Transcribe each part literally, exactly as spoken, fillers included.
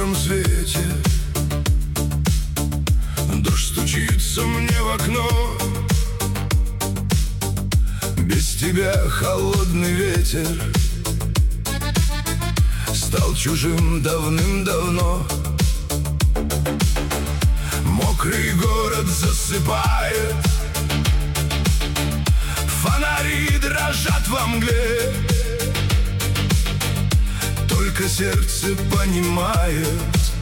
сером свете. Дождь стучится мне в окно. Без тебя холодный ветер стал чужим давным-давно. Мокрый город засыпает, фонари дрожат во мгле. Только сердце понимает,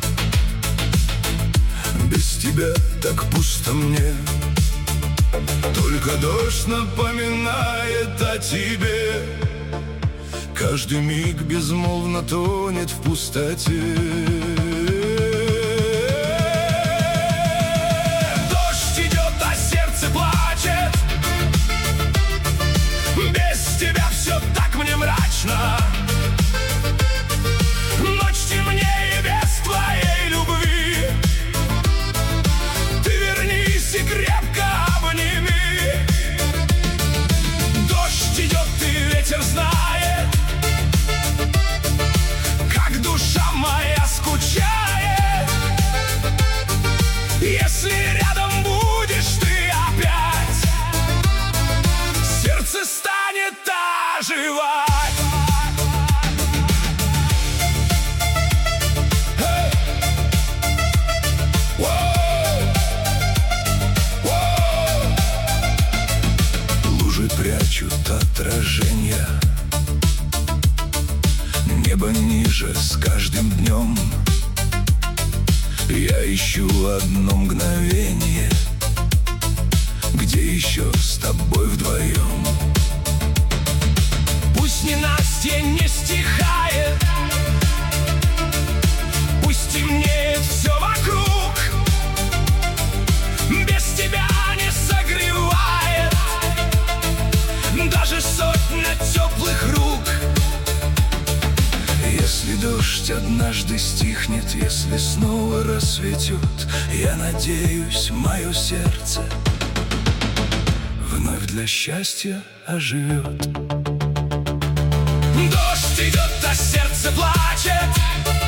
без тебя так пусто мне. Только дождь напоминает о тебе. Каждый миг безмолвно тонет в пустоте. Дождь идет, а сердце плачет. Без тебя все так мне мрачно. Ночь темнее без твоей любви. Ты вернись и крепко обними. Дождь идет, и ветер знает, как душа моя скучает. Если рядом будешь ты опять, сердце станет оживать. Лужи прячут отражения, небо ниже с каждым днем. Я ищу одно мгновение, где еще с тобой вдвоем. Пусть ненастье не стихает, пусть темнеет все вокруг. Без тебя не согревает даже сотня теплых рук. Если дождь однажды стихнет, если снова рассветет, я надеюсь, мое сердце вновь для счастья оживет. Дождь идет, а сердце плачет.